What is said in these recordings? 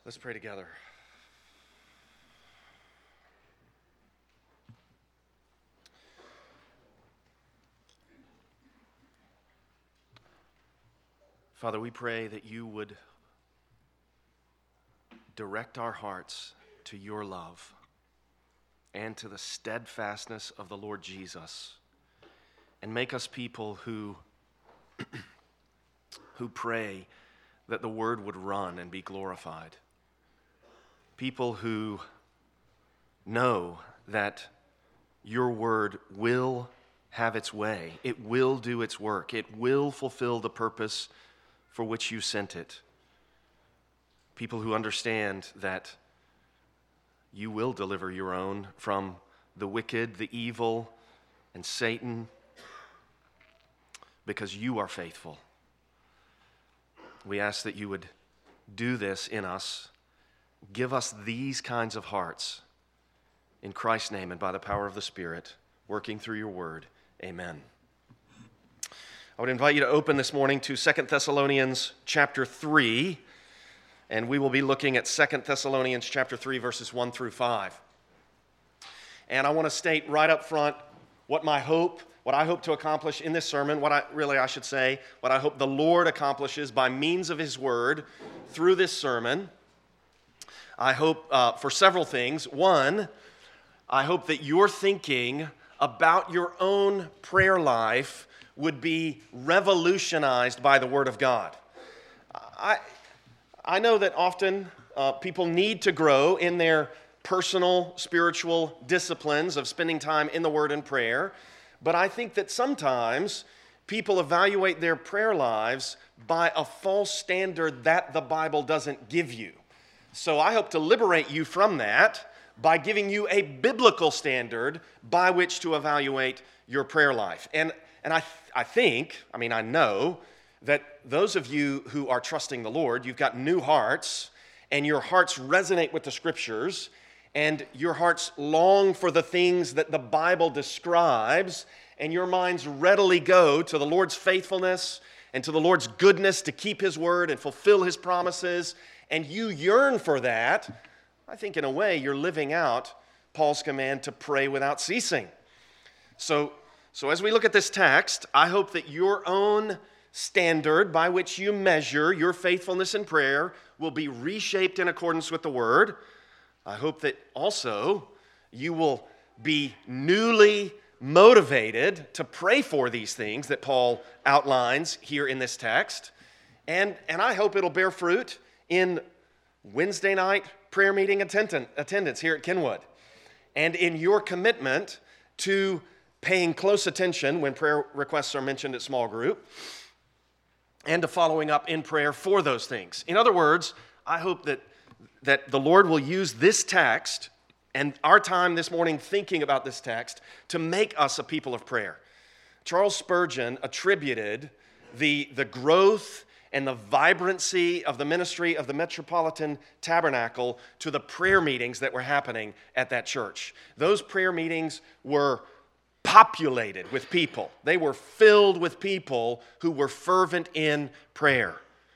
Let's pray together. Father, we pray that you would direct our hearts to your love and to the steadfastness of the Lord Jesus, and make us people who pray that the word would run and be glorified. People who know that your word will have its way. It will do its work. It will fulfill the purpose for which you sent it. People who understand that you will deliver your own from the wicked, the evil, and Satan, because you are faithful. We ask that you would do this in us. Give us these kinds of hearts. In Christ's name and by the power of the Spirit, working through your word. Amen. I would invite you to open this morning to 2 Thessalonians chapter 3, and we will be looking at 2 Thessalonians chapter 3, verses 1 through 5. And I want to state right up front what I hope to accomplish in this sermon, what I hope the Lord accomplishes by means of his word through this sermon. I hope for several things. One, I hope that your thinking about your own prayer life would be revolutionized by the Word of God. I know that often people need to grow in their personal spiritual disciplines of spending time in the Word and prayer, but I think that sometimes people evaluate their prayer lives by a false standard that the Bible doesn't give you. So I hope to liberate you from that by giving you a biblical standard by which to evaluate your prayer life. And I know that those of you who are trusting the Lord, you've got new hearts, and your hearts resonate with the Scriptures, and your hearts long for the things that the Bible describes, and your minds readily go to the Lord's faithfulness and to the Lord's goodness to keep his word and fulfill his promises, and you yearn for that. I think in a way you're living out Paul's command to pray without ceasing. So as we look at this text, I hope that your own standard by which you measure your faithfulness in prayer will be reshaped in accordance with the Word. I hope that also you will be newly motivated to pray for these things that Paul outlines here in this text. And I hope it'll bear fruit in Wednesday night prayer meeting attendance here at Kenwood, and in your commitment to paying close attention when prayer requests are mentioned at small group, and to following up in prayer for those things. In other words, I hope that the Lord will use this text and our time this morning thinking about this text to make us a people of prayer. Charles Spurgeon attributed the growth and the vibrancy of the ministry of the Metropolitan Tabernacle to the prayer meetings that were happening at that church. Those prayer meetings were populated with people. They were filled with people who were fervent in prayer.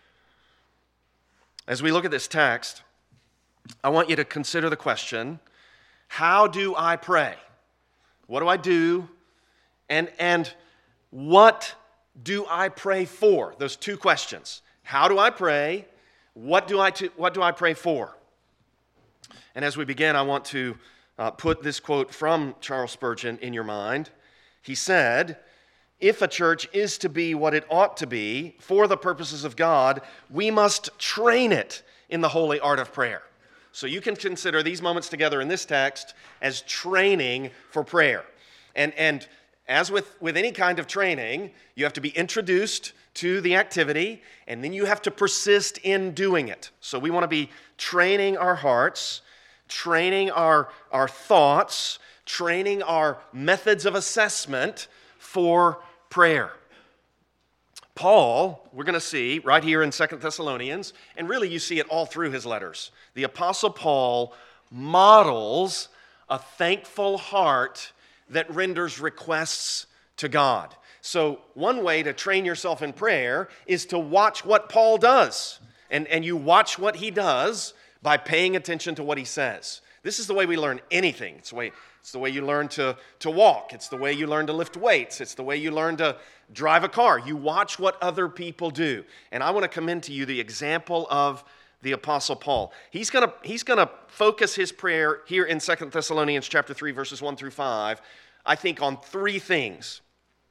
As we look at this text, I want you to consider the question, how do I pray? What do I do? And what do I pray for? Those two questions. How do I pray? What do I pray for? And as we begin, I want to put this quote from Charles Spurgeon in your mind. He said, "If a church is to be what it ought to be for the purposes of God, we must train it in the holy art of prayer." So you can consider these moments together in this text as training for prayer. And as with any kind of training, you have to be introduced to the activity, and then you have to persist in doing it. So we want to be training our hearts, training our thoughts, training our methods of assessment for prayer. Paul, we're going to see right here in 2 Thessalonians, and really you see it all through his letters, the Apostle Paul models a thankful heart that renders requests to God. So one way to train yourself in prayer is to watch what Paul does. And you watch what he does by paying attention to what he says. This is the way we learn anything. It's the way you learn to walk. It's the way you learn to lift weights. It's the way you learn to drive a car. You watch what other people do. And I want to commend to you the example of the Apostle Paul. He's going to focus his prayer here in 2 Thessalonians chapter 3, verses 1 through 5, I think on three things.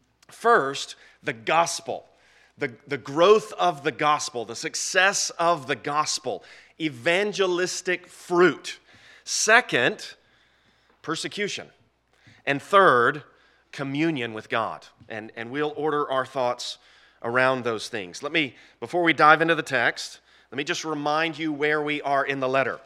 First, the gospel, the growth of the gospel, the success of the gospel, evangelistic fruit. Second, persecution. And third, communion with God. And we'll order our thoughts around those things. Before we dive into the text, let me just remind you where we are in the letter.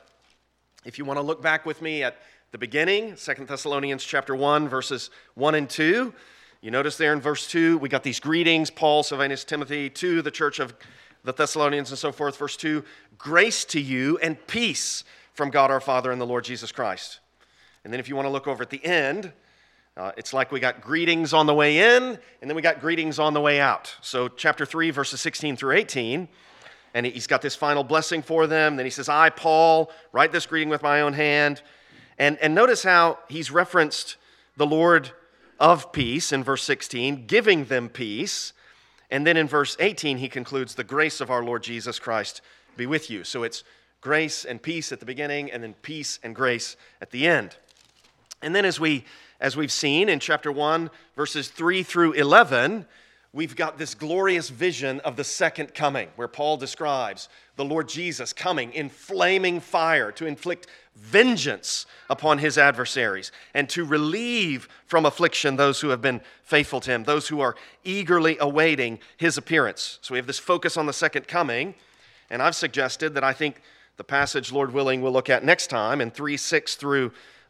If you want to look back with me at the beginning, 2 Thessalonians chapter 1, verses 1 and 2, you notice there in verse 2, we got these greetings, Paul, Silvanus, Timothy, to the church of the Thessalonians and so forth. Verse 2, grace to you and peace from God our Father and the Lord Jesus Christ. And then if you want to look over at the end, it's like we got greetings on the way in, and then we got greetings on the way out. So chapter 3, verses 16 through 18, and he's got this final blessing for them. Then he says, I, Paul, write this greeting with my own hand. And notice how he's referenced the Lord of peace in verse 16, giving them peace. And then in verse 18, he concludes, the grace of our Lord Jesus Christ be with you. So it's grace and peace at the beginning, and then peace and grace at the end. And then as we've seen in chapter 1, verses 3 through 11, we've got this glorious vision of the second coming, where Paul describes the Lord Jesus coming in flaming fire to inflict vengeance upon his adversaries and to relieve from affliction those who have been faithful to him, those who are eagerly awaiting his appearance. So we have this focus on the second coming, and I've suggested that I think the passage, Lord willing, we'll look at next time in 3:6 through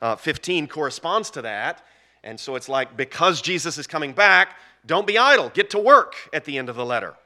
15 corresponds to that. And so it's like, because Jesus is coming back, don't be idle. Get to work at the end of the letter.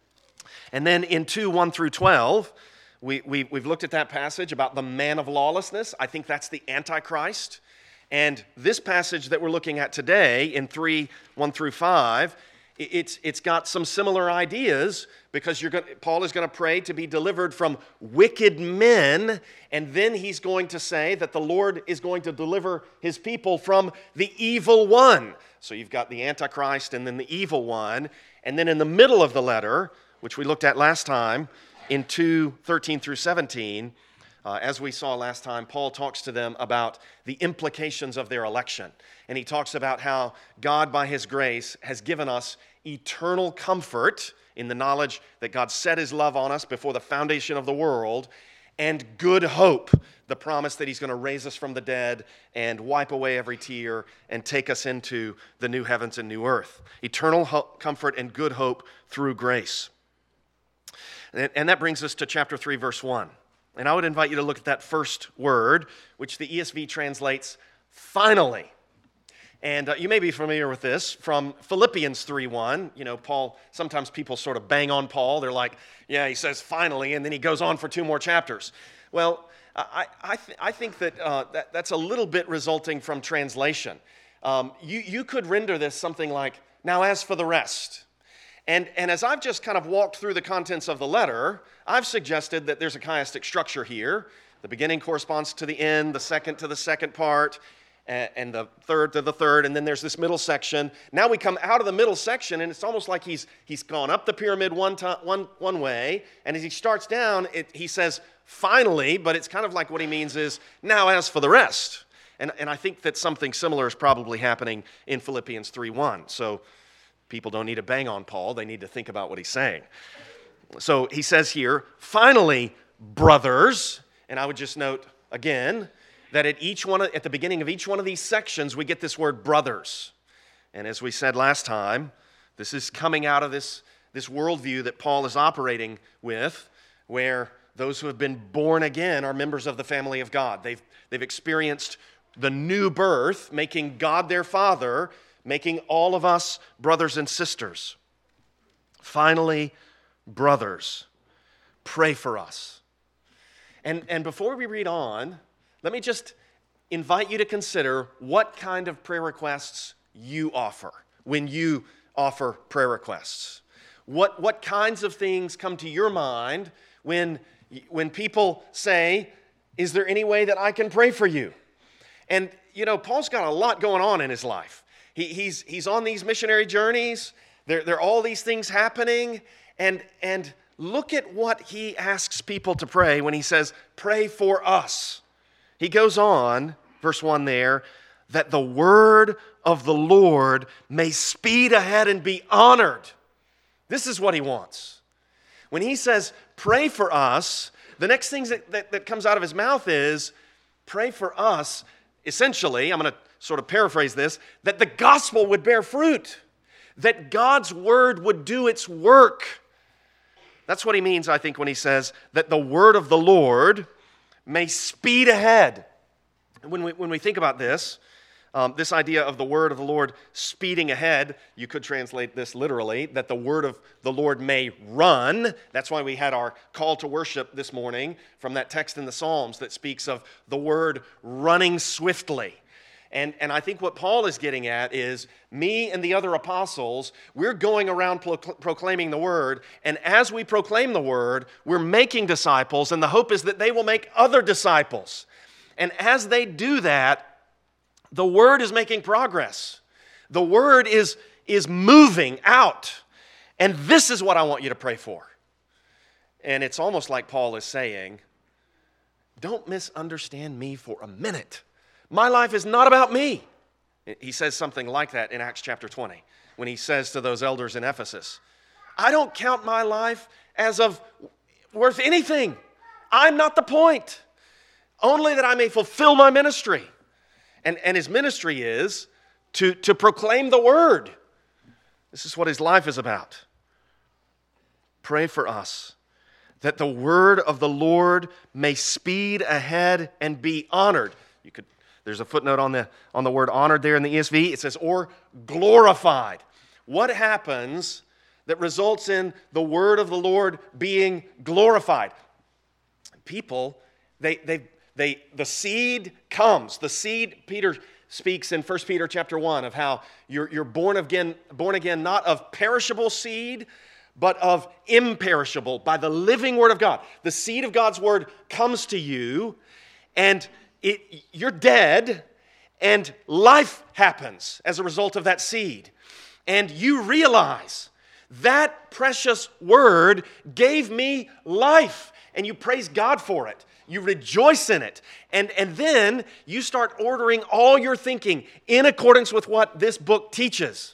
And then in 2:1 through 12, we've looked at that passage about the man of lawlessness. I think that's the Antichrist. And this passage that we're looking at today in 3:1 through 5, it's got some similar ideas, because Paul is going to pray to be delivered from wicked men, and then he's going to say that the Lord is going to deliver his people from the evil one. So you've got the Antichrist and then the evil one. And then in the middle of the letter, which we looked at last time, in 2:13 through 17, as we saw last time, Paul talks to them about the implications of their election. And he talks about how God, by his grace, has given us eternal comfort in the knowledge that God set his love on us before the foundation of the world, and good hope, the promise that he's going to raise us from the dead and wipe away every tear and take us into the new heavens and new earth. Eternal comfort and good hope through grace. And that brings us to chapter 3, verse 1. And I would invite you to look at that first word, which the ESV translates, finally. And you may be familiar with this from Philippians 3:1. You know, Paul, sometimes people sort of bang on Paul. They're like, yeah, he says finally, and then he goes on for 2 more chapters. Well, I think that that's a little bit resulting from translation. You could render this something like, now as for the rest. And as I've just kind of walked through the contents of the letter, I've suggested that there's a chiastic structure here. The beginning corresponds to the end, the second to the second part, and the third to the third, and then there's this middle section. Now we come out of the middle section, and it's almost like he's gone up the pyramid one way, and as he starts down, he says, finally, but it's kind of like what he means is, now as for the rest. And I think that something similar is probably happening in Philippians 3:1. So people don't need to bang on Paul. They need to think about what he's saying. So he says here, finally, brothers, and I would just note again that at the beginning of each one of these sections, we get this word brothers. And as we said last time, this is coming out of this worldview that Paul is operating with, where those who have been born again are members of the family of God. They've experienced the new birth, making God their Father, making all of us brothers and sisters. Finally, brothers, pray for us. And before we read on, let me just invite you to consider what kind of prayer requests you offer when you offer prayer requests. What kinds of things come to your mind when people say, Is there any way that I can pray for you? And, Paul's got a lot going on in his life. He's on these missionary journeys. There are all these things happening. And look at what he asks people to pray when he says, pray for us. He goes on, verse 1 there, that the word of the Lord may speed ahead and be honored. This is what he wants. When he says, pray for us, the next thing that comes out of his mouth is, pray for us, essentially, I'm going to sort of paraphrase this, that the gospel would bear fruit, that God's word would do its work. That's what he means, I think, when he says that the word of the Lord may speed ahead. And when we think about this idea of the word of the Lord speeding ahead, you could translate this literally, that the word of the Lord may run. That's why we had our call to worship this morning from that text in the Psalms that speaks of the word running swiftly. And I think what Paul is getting at is me and the other apostles, we're going around proclaiming the word, and as we proclaim the word, we're making disciples, and the hope is that they will make other disciples. And as they do that, the word is making progress. The word is moving out. And this is what I want you to pray for. And it's almost like Paul is saying, don't misunderstand me for a minute. My life is not about me. He says something like that in Acts chapter 20 when he says to those elders in Ephesus, I don't count my life as of worth anything. I'm not the point. Only that I may fulfill my ministry. And his ministry is to proclaim the word. This is what his life is about. Pray for us that the word of the Lord may speed ahead and be honored. There's a footnote on the word honored there in the ESV. It says, or glorified. What happens that results in the word of the Lord being glorified? People, the seed comes. The seed, Peter speaks in 1 Peter chapter 1 of how you're born again not of perishable seed, but of imperishable, by the living word of God. The seed of God's word comes to you, and you're dead, and life happens as a result of that seed. And you realize that precious word gave me life, and you praise God for it. You rejoice in it. And then you start ordering all your thinking in accordance with what this book teaches.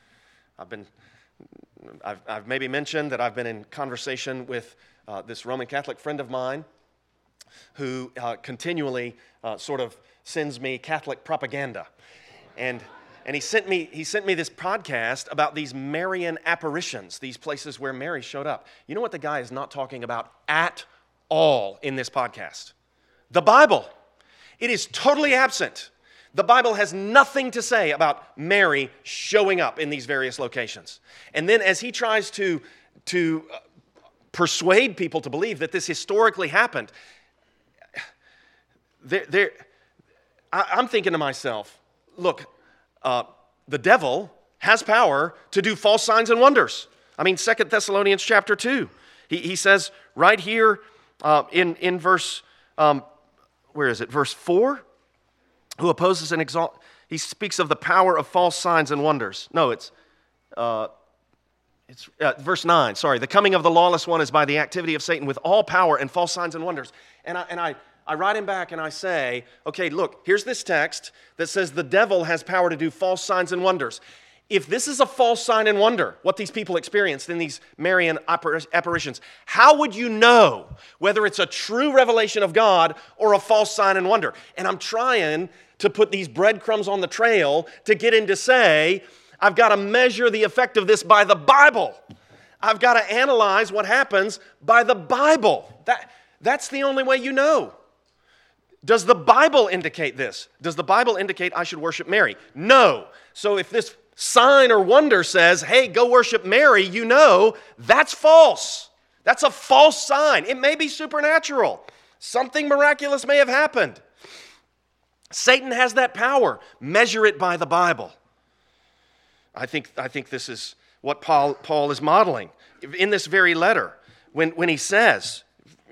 I've maybe mentioned that I've been in conversation with this Roman Catholic friend of mine who continually sort of sends me Catholic propaganda. And he sent me this podcast about these Marian apparitions, these places where Mary showed up. You know what the guy is not talking about at all in this podcast? The Bible. It is totally absent. The Bible has nothing to say about Mary showing up in these various locations. And then as he tries to persuade people to believe that this historically happened, I'm thinking to myself, look, the devil has power to do false signs and wonders. I mean, 2 Thessalonians chapter 2, he says right here in verse, where is it? Verse 4, who opposes and exalt. He speaks of the power of false signs and wonders. No, it's verse 9. Sorry, the coming of the lawless one is by the activity of Satan with all power and false signs and wonders. And I write him back and I say, okay, look, here's this text that says the devil has power to do false signs and wonders. If this is a false sign and wonder, what these people experienced in these Marian apparitions, how would you know whether it's a true revelation of God or a false sign and wonder? And I'm trying to put these breadcrumbs on the trail to get in to say, I've got to measure the effect of this by the Bible. I've got to analyze what happens by the Bible. That's the only way you know. Does the Bible indicate this? Does the Bible indicate I should worship Mary? No. So if this sign or wonder says, hey, go worship Mary, you know that's false. That's a false sign. It may be supernatural. Something miraculous may have happened. Satan has that power. Measure it by the Bible. I think this is what Paul is modeling in this very letter when he says,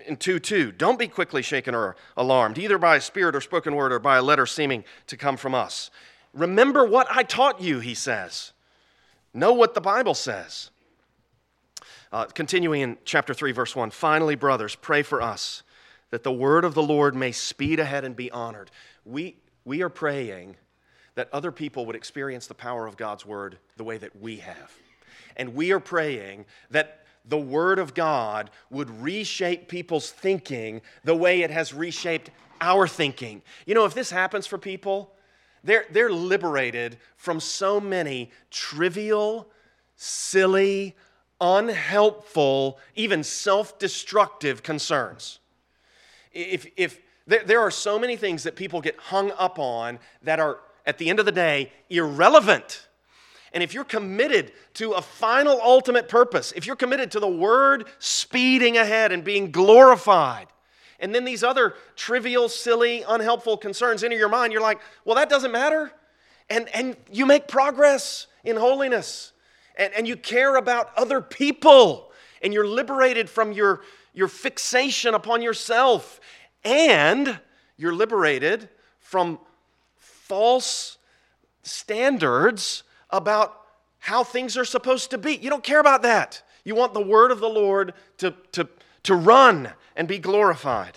in 2:2, don't be quickly shaken or alarmed, either by a spirit or spoken word or by a letter seeming to come from us. Remember what I taught you, he says. Know what the Bible says. Continuing in chapter 3, verse 1, finally, brothers, pray for us that the word of the Lord may speed ahead and be honored. We are praying that other people would experience the power of God's word the way that we have. And we are praying that the word of God would reshape people's thinking the way it has reshaped our thinking. You know, if this happens for people, they're liberated from so many trivial, silly, unhelpful, even self-destructive concerns. If there are so many things that people get hung up on that are, at the end of the day, irrelevant. And if you're committed to a final ultimate purpose, if you're committed to the word speeding ahead and being glorified, and then these other trivial, silly, unhelpful concerns enter your mind, you're like, well, that doesn't matter. And you make progress in holiness. And you care about other people. And you're liberated from your fixation upon yourself. And you're liberated from false standards about how things are supposed to be. You don't care about that. You want the word of the Lord to run and be glorified.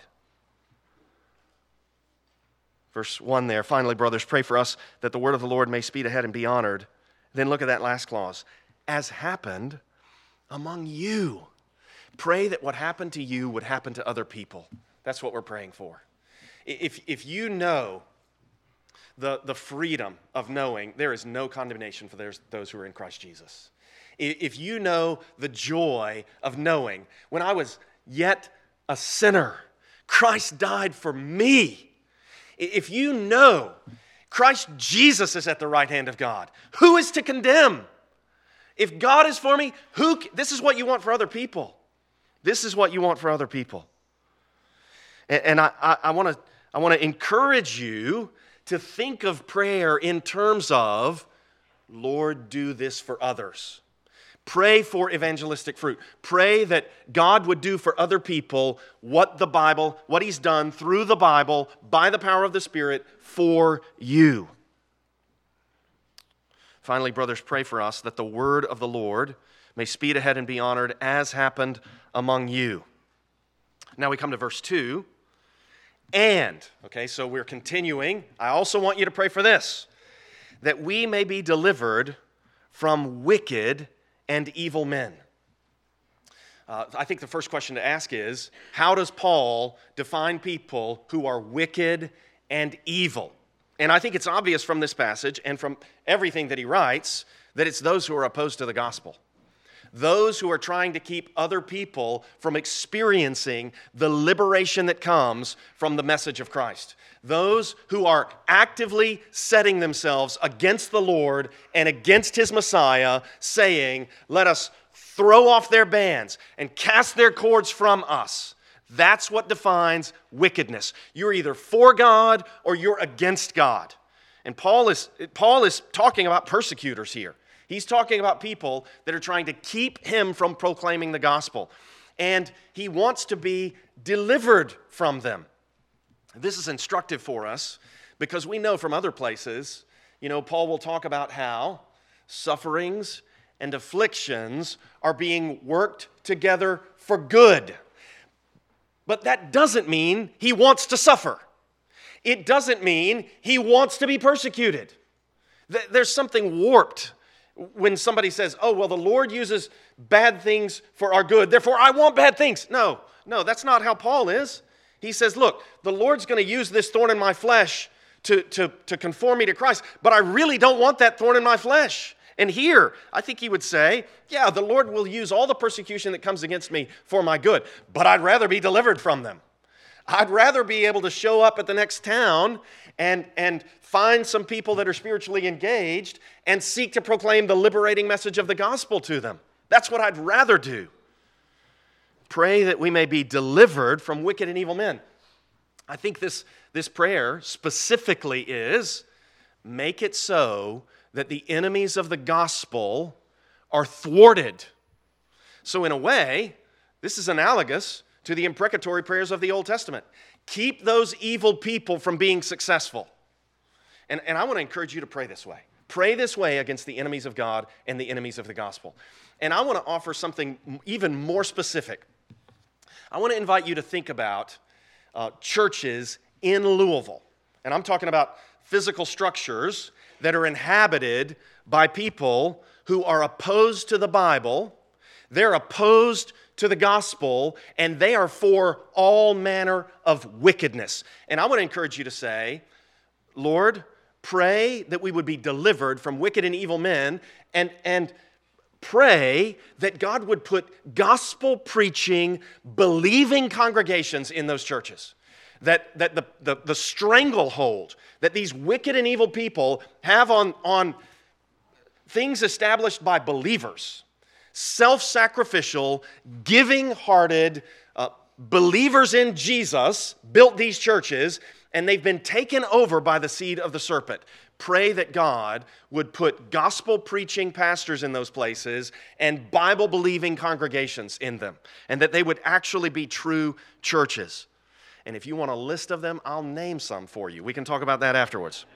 Verse 1 there, finally, brothers, pray for us that the word of the Lord may speed ahead and be honored. Then look at that last clause. As happened among you. Pray that what happened to you would happen to other people. That's what we're praying for. If you know the freedom of knowing there is no condemnation for those who are in Christ Jesus. If you know the joy of knowing when I was yet a sinner, Christ died for me. If you know Christ Jesus is at the right hand of God, who is to condemn? If God is for me, this is what you want for other people. This is what you want for other people. And I want to encourage you to think of prayer in terms of, Lord, do this for others. Pray for evangelistic fruit. Pray that God would do for other people what He's done through the Bible, by the power of the Spirit, for you. Finally, brothers, pray for us that the word of the Lord may speed ahead and be honored as happened among you. Now we come to verse 2. So we're continuing. I also want you to pray for this, that we may be delivered from wicked and evil men. I think the first question to ask is, how does Paul define people who are wicked and evil? And I think it's obvious from this passage and from everything that he writes that it's those who are opposed to the gospel. Those who are trying to keep other people from experiencing the liberation that comes from the message of Christ. Those who are actively setting themselves against the Lord and against His Messiah, saying, let us throw off their bands and cast their cords from us. That's what defines wickedness. You're either for God or you're against God. And Paul is talking about persecutors here. He's talking about people that are trying to keep him from proclaiming the gospel. And he wants to be delivered from them. This is instructive for us because we know from other places, Paul will talk about how sufferings and afflictions are being worked together for good. But that doesn't mean he wants to suffer. It doesn't mean he wants to be persecuted. There's something warped when somebody says, oh, well, the Lord uses bad things for our good, therefore I want bad things. No, that's not how Paul is. He says, look, the Lord's going to use this thorn in my flesh to conform me to Christ, but I really don't want that thorn in my flesh. And here, I think he would say, yeah, the Lord will use all the persecution that comes against me for my good, but I'd rather be delivered from them. I'd rather be able to show up at the next town and find some people that are spiritually engaged and seek to proclaim the liberating message of the gospel to them. That's what I'd rather do. Pray that we may be delivered from wicked and evil men. I think this prayer specifically is, make it so that the enemies of the gospel are thwarted. So in a way, this is analogous to the imprecatory prayers of the Old Testament. Keep those evil people from being successful. And I want to encourage you to pray this way. Pray this way against the enemies of God and the enemies of the gospel. And I want to offer something even more specific. I want to invite you to think about churches in Louisville. And I'm talking about physical structures that are inhabited by people who are opposed to the Bible, they're opposed to the gospel, and they are for all manner of wickedness. And I want to encourage you to say, Lord, pray that we would be delivered from wicked and evil men, and pray that God would put gospel-preaching, believing congregations in those churches. That the stranglehold that these wicked and evil people have on things established by believers, self-sacrificial, giving-hearted believers in Jesus built these churches, and they've been taken over by the seed of the serpent. Pray that God would put gospel-preaching pastors in those places and Bible-believing congregations in them, and that they would actually be true churches. And if you want a list of them, I'll name some for you. We can talk about that afterwards.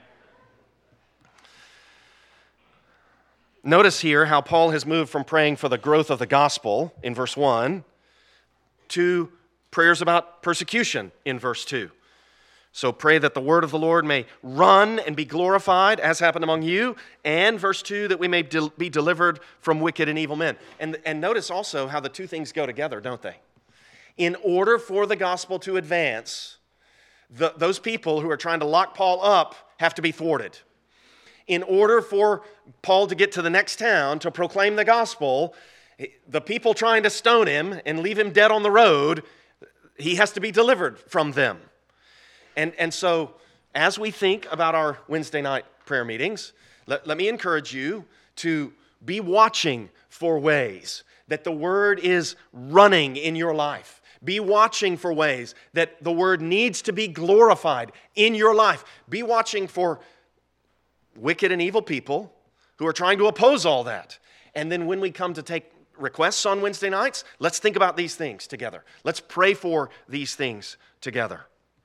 Notice here how Paul has moved from praying for the growth of the gospel in verse 1 to prayers about persecution in verse 2. So pray that the word of the Lord may run and be glorified, as happened among you, and verse 2, that we may be delivered from wicked and evil men. And notice also how the two things go together, don't they? In order for the gospel to advance, those people who are trying to lock Paul up have to be thwarted. In order for Paul to get to the next town to proclaim the gospel, the people trying to stone him and leave him dead on the road, he has to be delivered from them. And so, as we think about our Wednesday night prayer meetings, let me encourage you to be watching for ways that the word is running in your life. Be watching for ways that the word needs to be glorified in your life. Be watching for wicked and evil people who are trying to oppose all that. And then when we come to take requests on Wednesday nights, let's think about these things together. Let's pray for these things together.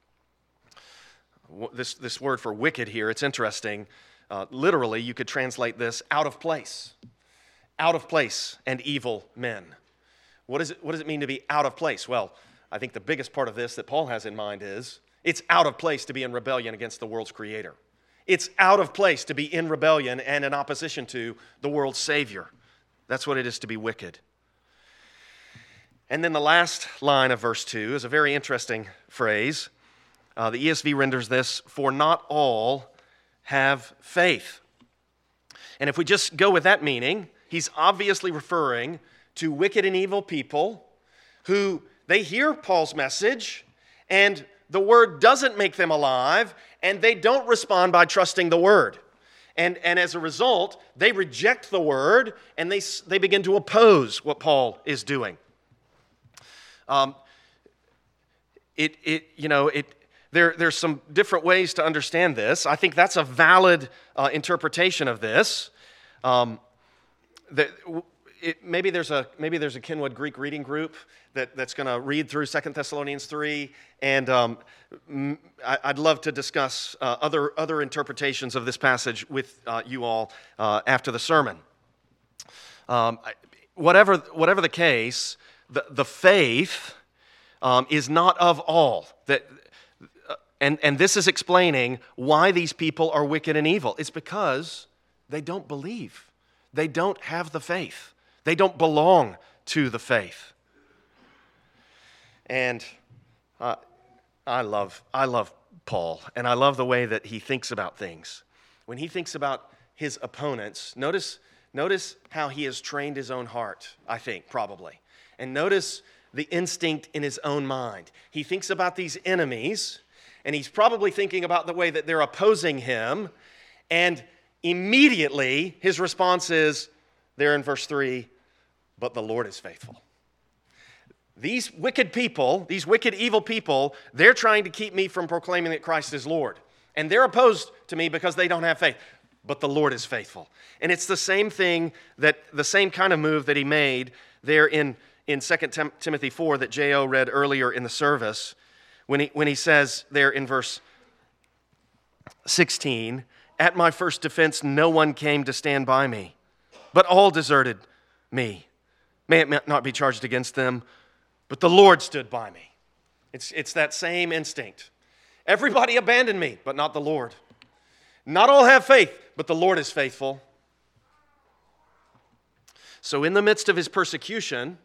This word for wicked here, it's interesting. Literally, you could translate this out of place. Out of place and evil men. What does it mean to be out of place? Well, I think the biggest part of this that Paul has in mind is it's out of place to be in rebellion against the world's creator. It's out of place to be in rebellion and in opposition to the world's Savior. That's what it is to be wicked. And then the last line of verse 2 is a very interesting phrase. The ESV renders this, for not all have faith. And if we just go with that meaning, he's obviously referring to wicked and evil people who they hear Paul's message and the word doesn't make them alive and they don't respond by trusting the word. And as a result, they reject the word and they begin to oppose what Paul is doing. There's some different ways to understand this. I think that's a valid interpretation of this. Maybe there's a Kenwood Greek reading group that's going to read through 2 Thessalonians 3, and I'd love to discuss other interpretations of this passage with you all after the sermon. Whatever the case, the faith is not of all. And this is explaining why these people are wicked and evil. It's because they don't believe. They don't have the faith. They don't belong to the faith. And I love Paul, and I love the way that he thinks about things. When he thinks about his opponents, notice how he has trained his own heart, I think, probably. And notice the instinct in his own mind. He thinks about these enemies, and he's probably thinking about the way that they're opposing him, and immediately his response is, there in verse 3, but the Lord is faithful. These wicked people, these wicked, evil people, they're trying to keep me from proclaiming that Christ is Lord. And they're opposed to me because they don't have faith. But the Lord is faithful. And it's the same thing, the same kind of move that he made there in in 2 Timothy 4 that J.O. read earlier in the service when he says there in verse 16, "At my first defense no one came to stand by me, but all deserted me. May it not be charged against them, but the Lord stood by me." It's that same instinct. Everybody abandoned me, but not the Lord. Not all have faith, but the Lord is faithful. So in the midst of his persecution,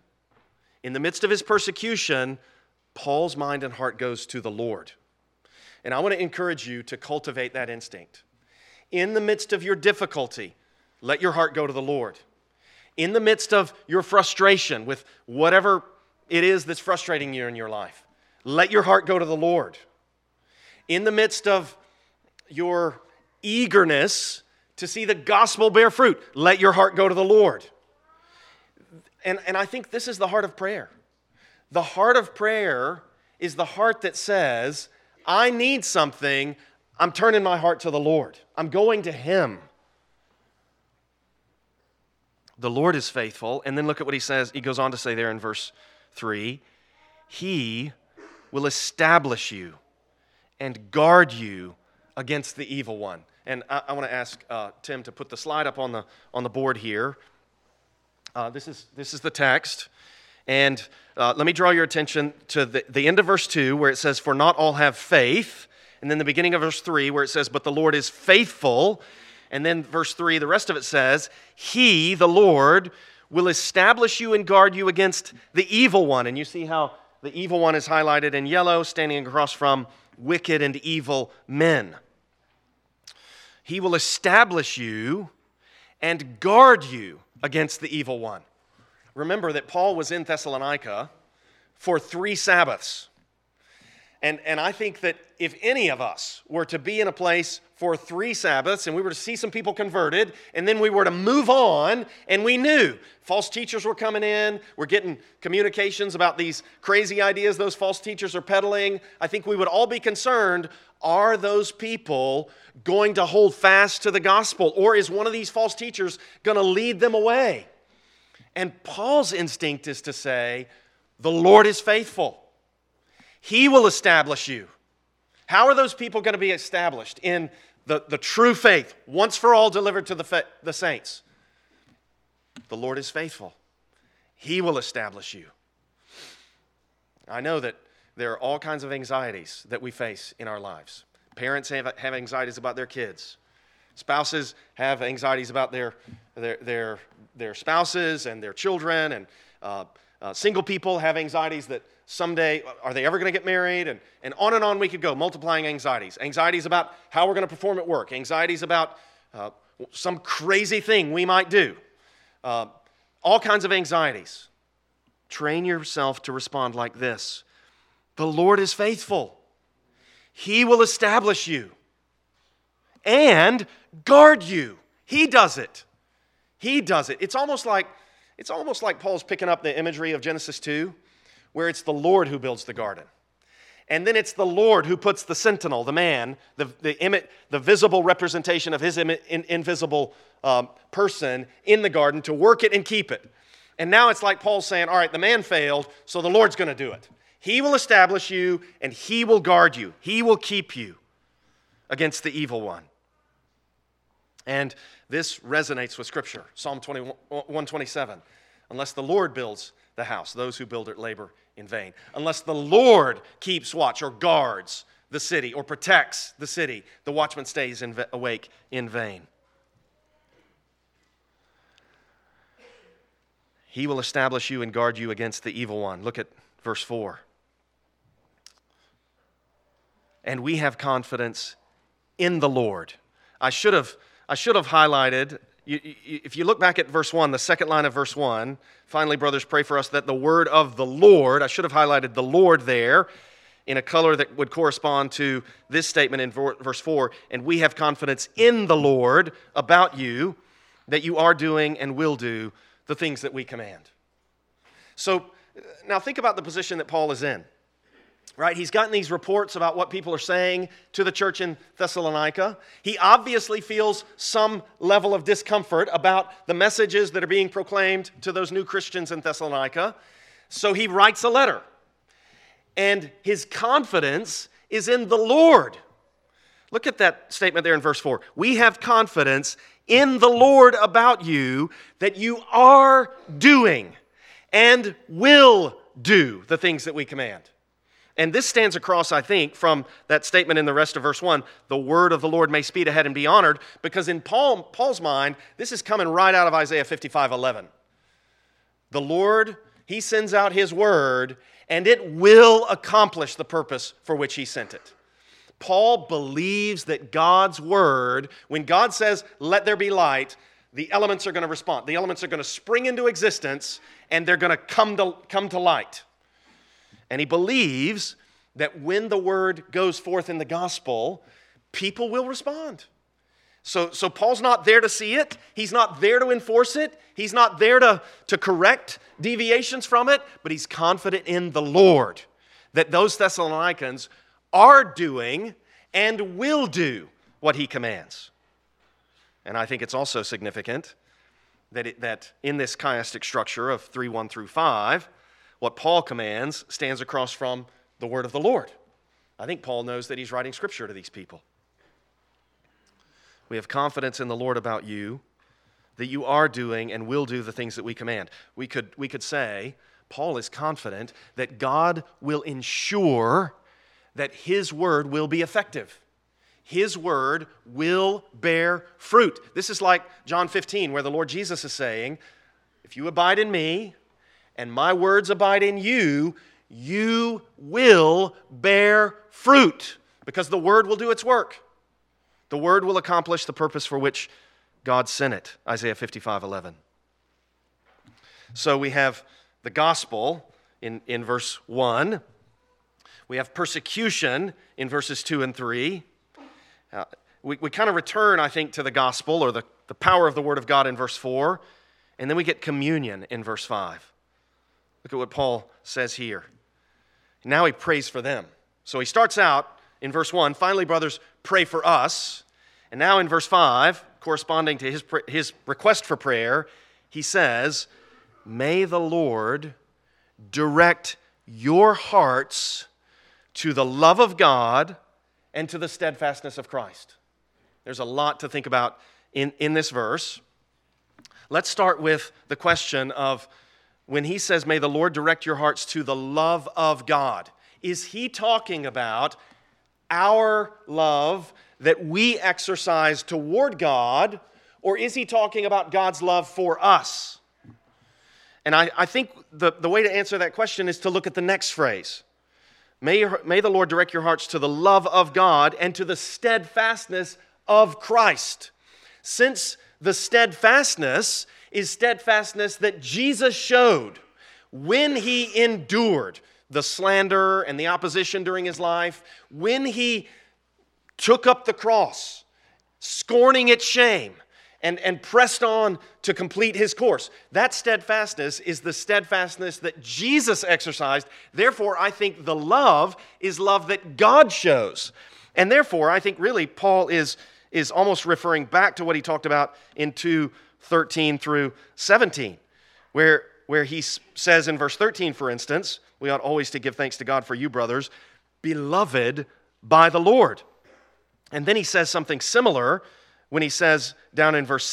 Paul's mind and heart goes to the Lord. And I want to encourage you to cultivate that instinct. In the midst of your difficulty, let your heart go to the Lord. In the midst of your frustration with whatever it is that's frustrating you in your life, let your heart go to the Lord. In the midst of your eagerness to see the gospel bear fruit, let your heart go to the Lord. And I think this is the heart of prayer. The heart of prayer is the heart that says, I need something, I'm turning my heart to the Lord. I'm going to Him. The Lord is faithful. And then look at what he says. He goes on to say there in verse 3, He will establish you and guard you against the evil one. And I want to ask Tim to put the slide up on the board here. This is the text. And let me draw your attention to the end of verse 2 where it says, "For not all have faith." And then the beginning of verse 3 where it says, "But the Lord is faithful." And then verse 3, the rest of it says, He, the Lord, will establish you and guard you against the evil one. And you see how the evil one is highlighted in yellow, standing across from wicked and evil men. He will establish you and guard you against the evil one. Remember that Paul was in Thessalonica for 3 Sabbaths. And I think that if any of us were to be in a place for 3 Sabbaths and we were to see some people converted and then we were to move on and we knew false teachers were coming in, we're getting communications about these crazy ideas those false teachers are peddling, I think we would all be concerned, are those people going to hold fast to the gospel, or is one of these false teachers going to lead them away? And Paul's instinct is to say, the Lord is faithful. He will establish you. How are those people going to be established? In the true faith, once for all delivered to the saints. The Lord is faithful. He will establish you. I know that there are all kinds of anxieties that we face in our lives. Parents have anxieties about their kids. Spouses have anxieties about their spouses and their children. And single people have anxieties that someday, are they ever going to get married? And on we could go, multiplying anxieties. Anxieties about how we're going to perform at work. Anxieties about some crazy thing we might do. All kinds of anxieties. Train yourself to respond like this. The Lord is faithful. He will establish you and guard you. He does it. He does it. It's almost like Paul's picking up the imagery of Genesis 2, where it's the Lord who builds the garden. And then it's the Lord who puts the sentinel, the man, the visible representation of his invisible person in the garden to work it and keep it. And now it's like Paul's saying, all right, the man failed, so the Lord's going to do it. He will establish you and He will guard you. He will keep you against the evil one. And this resonates with Scripture. Psalm 127. Unless the Lord builds the house, those who build it labor in vain. Unless the Lord keeps watch or guards the city or protects the city, the watchman stays awake in vain. He will establish you and guard you against the evil one. Look at verse 4. And we have confidence in the Lord. I should have highlighted, if you look back at verse 1, the second line of verse 1, finally, brothers, pray for us that the word of the Lord, I should have highlighted the Lord there in a color that would correspond to this statement in verse 4, and we have confidence in the Lord about you, that you are doing and will do the things that we command. So now think about the position that Paul is in. Right? He's gotten these reports about what people are saying to the church in Thessalonica. He obviously feels some level of discomfort about the messages that are being proclaimed to those new Christians in Thessalonica. So he writes a letter. And his confidence is in the Lord. Look at that statement there in verse 4. We have confidence in the Lord about you that you are doing and will do the things that we command. And this stands across, I think, from that statement in the rest of verse 1, the word of the Lord may speed ahead and be honored, because in Paul's mind, this is coming right out of Isaiah 55:11. The Lord, he sends out his word, and it will accomplish the purpose for which he sent it. Paul believes that God's word, when God says, let there be light, the elements are going to respond. The elements are going to spring into existence, and they're going to come to light. And he believes that when the word goes forth in the gospel, people will respond. So Paul's not there to see it. He's not there to enforce it. He's not there to correct deviations from it, but he's confident in the Lord that those Thessalonians are doing and will do what he commands. And I think it's also significant that in this chiastic structure of 3:1 through 5, what Paul commands stands across from the word of the Lord. I think Paul knows that he's writing scripture to these people. We have confidence in the Lord about you, that you are doing and will do the things that we command. We could say, Paul is confident that God will ensure that his word will be effective. His word will bear fruit. This is like John 15, where the Lord Jesus is saying, if you abide in me, and my words abide in you, you will bear fruit, because the word will do its work. The word will accomplish the purpose for which God sent it, Isaiah 55:11. So we have the gospel in verse 1. We have persecution in verses 2 and 3. We kind of return, I think, to the gospel or the power of the word of God in verse 4. And then we get communion in verse 5. Look at what Paul says here. Now he prays for them. So he starts out in verse 1, finally, brothers, pray for us. And now in verse 5, corresponding to his request for prayer, he says, may the Lord direct your hearts to the love of God and to the steadfastness of Christ. There's a lot to think about in this verse. Let's start with the question of, when he says, may the Lord direct your hearts to the love of God, is he talking about our love that we exercise toward God, or is he talking about God's love for us? And I think the way to answer that question is to look at the next phrase. May the Lord direct your hearts to the love of God and to the steadfastness of Christ. Since the steadfastness is steadfastness that Jesus showed when he endured the slander and the opposition during his life, when he took up the cross, scorning its shame, and pressed on to complete his course. That steadfastness is the steadfastness that Jesus exercised. Therefore, I think the love is love that God shows. And therefore, I think really Paul is almost referring back to what he talked about in 2:13 through 17, where he says in verse 13, for instance, we ought always to give thanks to God for you, brothers, beloved by the Lord. And then he says something similar when he says down in verse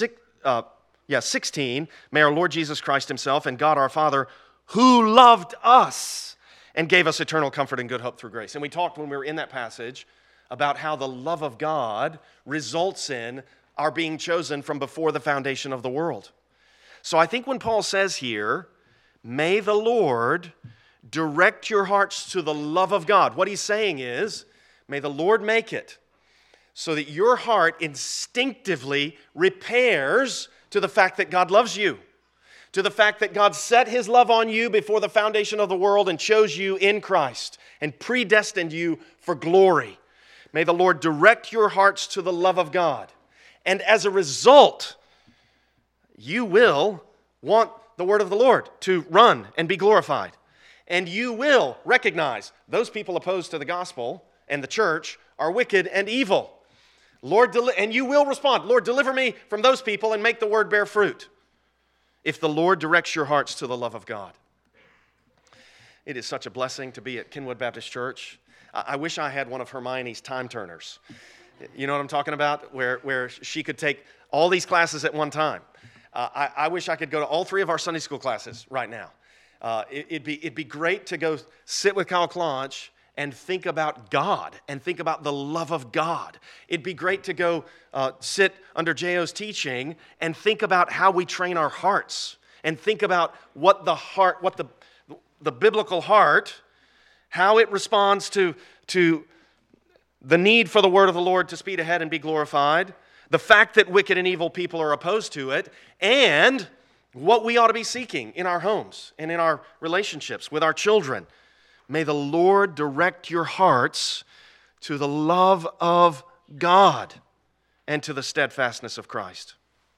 16, may our Lord Jesus Christ himself and God our Father, who loved us and gave us eternal comfort and good hope through grace. And we talked when we were in that passage about how the love of God results in our being chosen from before the foundation of the world. So I think when Paul says here, may the Lord direct your hearts to the love of God, what he's saying is, may the Lord make it so that your heart instinctively repairs to the fact that God loves you, to the fact that God set his love on you before the foundation of the world and chose you in Christ and predestined you for glory. May the Lord direct your hearts to the love of God. And as a result, you will want the word of the Lord to run and be glorified. And you will recognize those people opposed to the gospel and the church are wicked and evil. And you will respond, Lord, deliver me from those people and make the word bear fruit. If the Lord directs your hearts to the love of God. It is such a blessing to be at Kenwood Baptist Church. I wish I had one of Hermione's time turners. You know what I'm talking about? Where she could take all these classes at one time. I wish I could go to all 3 of our Sunday school classes right now. It'd be great to go sit with Kyle Claunch and think about God and think about the love of God. It'd be great to go sit under J.O.'s teaching and think about how we train our hearts and think about what the biblical heart, how it responds to the need for the word of the Lord to speed ahead and be glorified, the fact that wicked and evil people are opposed to it, and what we ought to be seeking in our homes and in our relationships with our children. May the Lord direct your hearts to the love of God and to the steadfastness of Christ.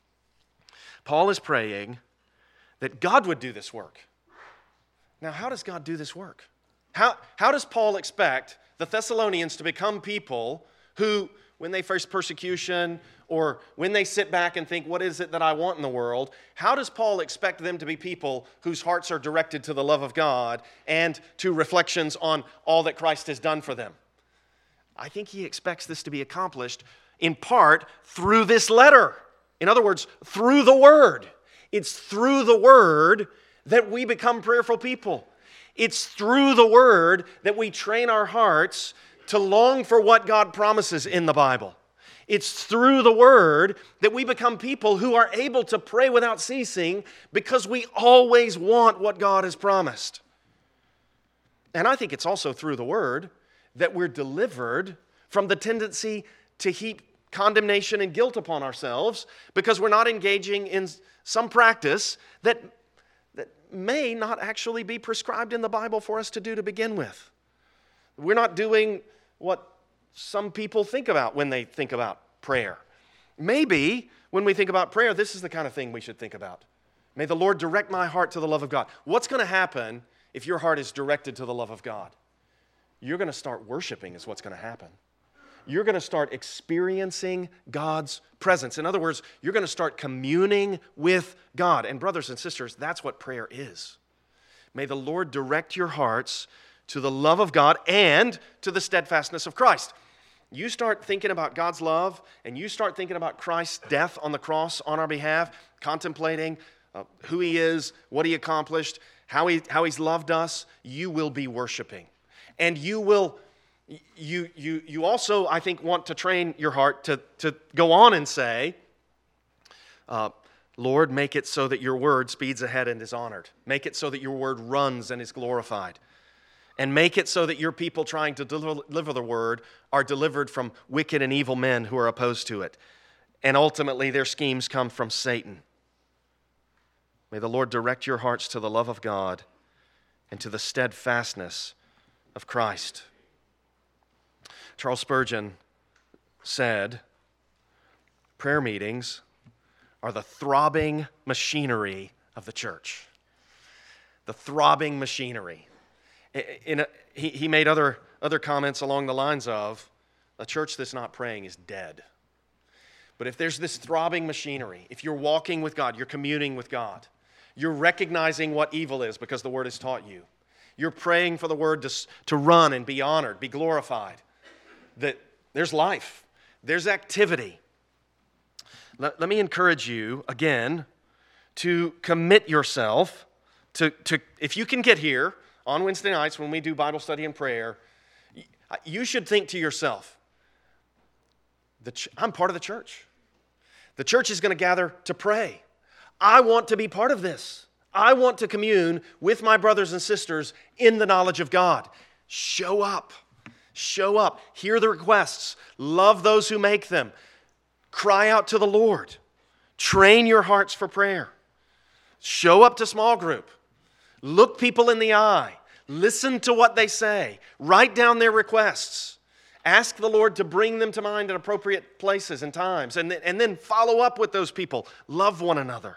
Paul is praying that God would do this work. Now, how does God do this work? How does Paul expect the Thessalonians to become people who, when they face persecution or when they sit back and think, what is it that I want in the world? How does Paul expect them to be people whose hearts are directed to the love of God and to reflections on all that Christ has done for them? I think he expects this to be accomplished in part through this letter. In other words, through the Word. It's through the Word that we become prayerful people. It's through the Word that we train our hearts to long for what God promises in the Bible. It's through the Word that we become people who are able to pray without ceasing because we always want what God has promised. And I think it's also through the Word that we're delivered from the tendency to heap condemnation and guilt upon ourselves because we're not engaging in some practice that may not actually be prescribed in the Bible for us to do to begin with. We're not doing what some people think about when they think about prayer. Maybe when we think about prayer, this is the kind of thing we should think about. May the Lord direct my heart to the love of God. What's going to happen if your heart is directed to the love of God? You're going to start worshiping is what's going to happen. You're going to start experiencing God's presence. In other words, you're going to start communing with God. And brothers and sisters, that's what prayer is. May the Lord direct your hearts to the love of God and to the steadfastness of Christ. You start thinking about God's love and you start thinking about Christ's death on the cross on our behalf, contemplating who He is, what He accomplished, how He's loved us, you will be worshiping. And you also, I think, want to train your heart to go on and say, Lord, make it so that your word speeds ahead and is honored. Make it so that your word runs and is glorified. And make it so that your people trying to deliver the word are delivered from wicked and evil men who are opposed to it. And ultimately, their schemes come from Satan. May the Lord direct your hearts to the love of God and to the steadfastness of Christ. Charles Spurgeon said, prayer meetings are the throbbing machinery of the church. The throbbing machinery. He made other comments along the lines of, a church that's not praying is dead. But if there's this throbbing machinery, if you're walking with God, you're communing with God, you're recognizing what evil is because the Word has taught you, you're praying for the Word to run and be honored, be glorified, that there's life, there's activity. Let me encourage you, again, to commit yourself to if you can get here on Wednesday nights when we do Bible study and prayer, you should think to yourself, I'm part of the church. The church is going to gather to pray. I want to be part of this. I want to commune with my brothers and sisters in the knowledge of God. Show up. Show up. Hear the requests. Love those who make them. Cry out to the Lord. Train your hearts for prayer. Show up to small group. Look people in the eye. Listen to what they say. Write down their requests. Ask the Lord to bring them to mind at appropriate places and times. And then follow up with those people. Love one another.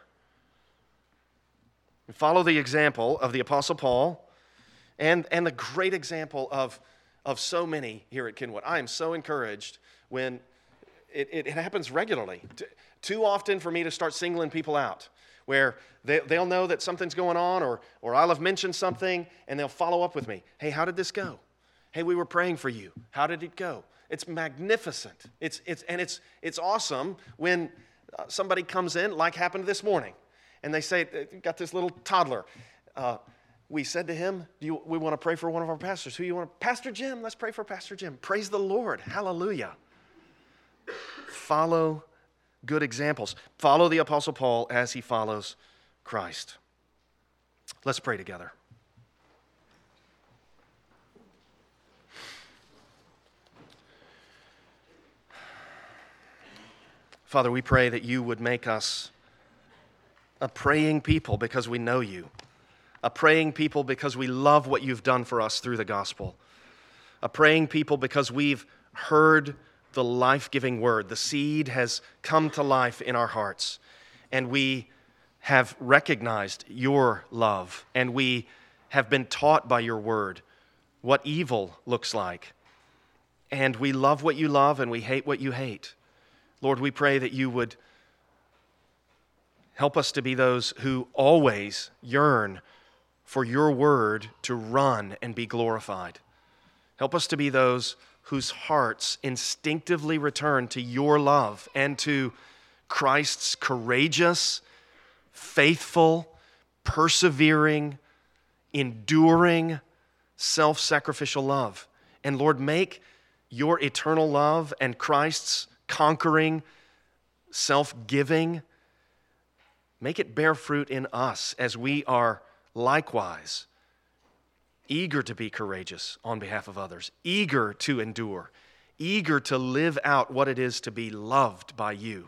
And follow the example of the Apostle Paul and the great example of so many here at Kenwood. I am so encouraged when it happens regularly. Too often for me to start singling people out. where they'll know that something's going on, or I'll have mentioned something, and they'll follow up with me. Hey, how did this go? Hey, we were praying for you. How did it go? It's magnificent. It's awesome when somebody comes in, like happened this morning, and they say, got this little toddler. We said to him, we want to pray for one of our pastors. Who you want? Pastor Jim. Let's pray for Pastor Jim. Praise the Lord. Hallelujah. Follow good examples. Follow the Apostle Paul as he follows Christ. Let's pray together. Father, we pray that you would make us a praying people because we know you, a praying people because we love what you've done for us through the gospel, a praying people because we've heard the life-giving word. The seed has come to life in our hearts, and we have recognized your love, and we have been taught by your word what evil looks like, and we love what you love and we hate what you hate. Lord, we pray that you would help us to be those who always yearn for your word to run and be glorified. Help us to be those whose hearts instinctively return to your love and to Christ's courageous, faithful, persevering, enduring, self-sacrificial love. And Lord, make your eternal love and Christ's conquering, self-giving, make it bear fruit in us as we are likewise eager to be courageous on behalf of others, eager to endure, eager to live out what it is to be loved by you.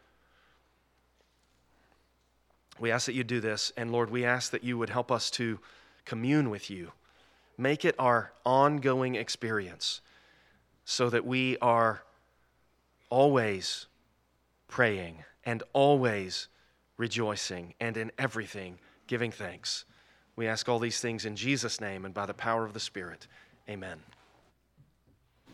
We ask that you do this, and Lord, we ask that you would help us to commune with you. Make it our ongoing experience so that we are always praying and always rejoicing and in everything giving thanks. We ask all these things in Jesus' name and by the power of the Spirit. Amen.